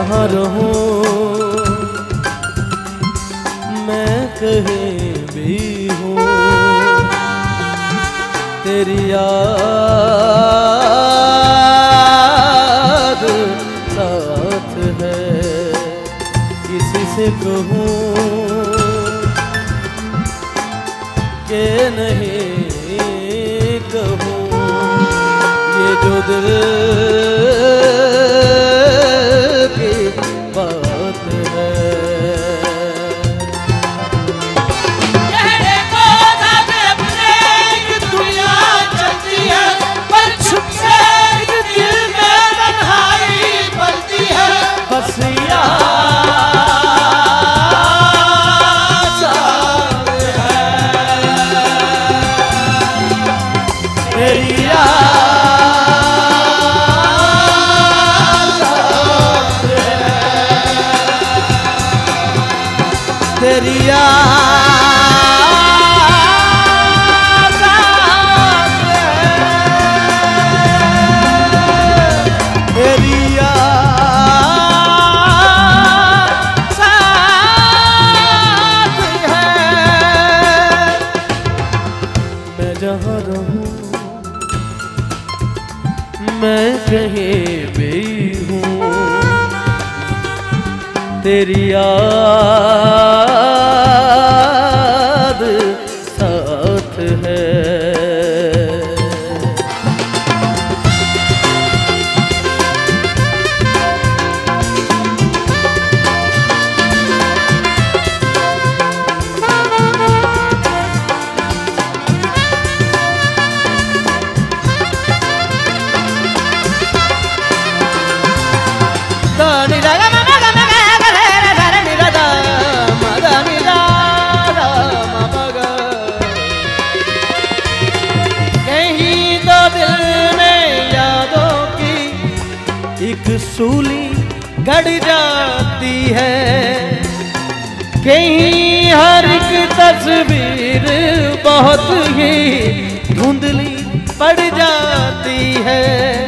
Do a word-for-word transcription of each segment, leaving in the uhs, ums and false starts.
जहाँ रहूं मैं कहीं भी हूँ, तेरी याद साथ है। किसी से कहूँ कि नहीं कहूँ, ये जो दिल की बात है। कहने को साथ अपने एक दुनिया चलती है, पर छुप से दिल में तन्हाई पलती है। बस याद साथ है, तेरी याद साथ है, तेरी याद साथ है, तेरी याद साथ है। मैं जहाँ रहूं मैं कहीं भी हूँ, तेरी याद साथ है। कहीं तो दिल में यादों की एक सूली गड़ जाती है, कहीं हर एक तस्वीर बहुत ही धुंधली पड़ जाती है।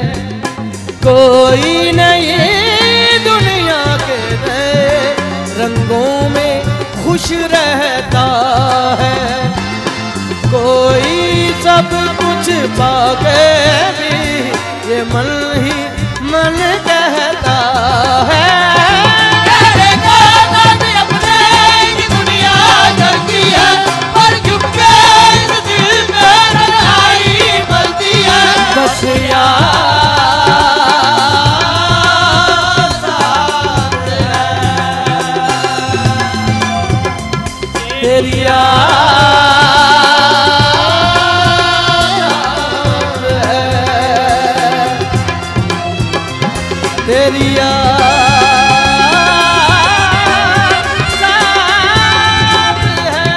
कोई नहीं दुनिया के नए रंगों में खुश रहता है, कोई सब कुछ पाके भी ये मन ही मन कहता है। कहने को साथ अपने एक दुनिया चलती है, पर छुप के इस दिल में तन्हाई पलती है। बस याद साथ है, तेरी याद है, तेरी याद साथ है,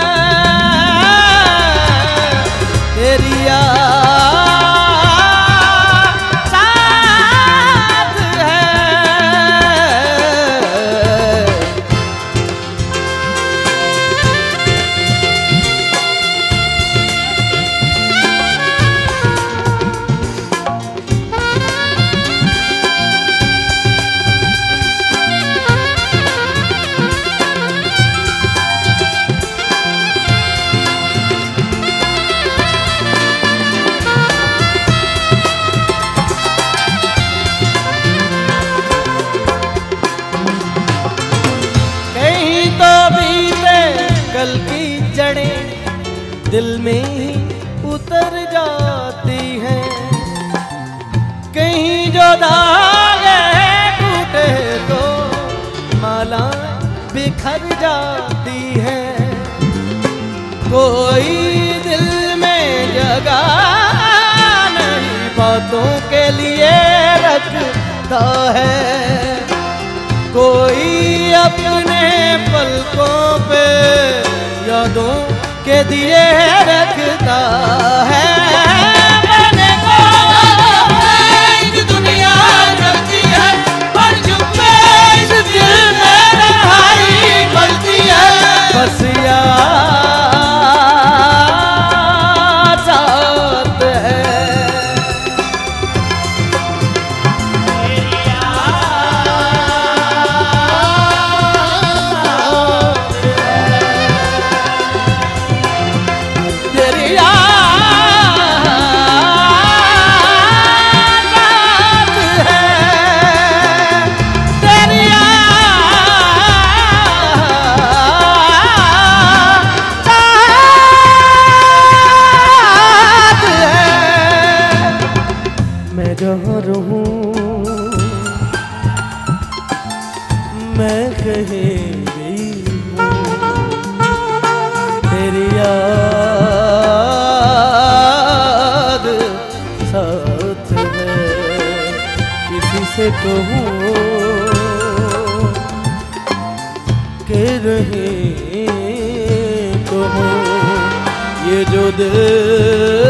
तेरी याद साथ है। कल की जड़ें दिल में ही उतर जाती हैं, कहीं जो धागे टूटे तो माला बिखर जाती है। कोई दिल में जगह नहीं बातों के लिए रखता है, कोई अपने पलकों पे यादों के दिए रखता है। कहने को एक दुनिया चलती है, पर छुप के इस दिल में तन्हाई पलती है। बस याद साथ है, तेरी याद मैं जहाँ रहूं मैं कहीं भी हूँ, तेरी याद साथ है। किसी से कहूँ के रहे कहूँ, ये जो दिल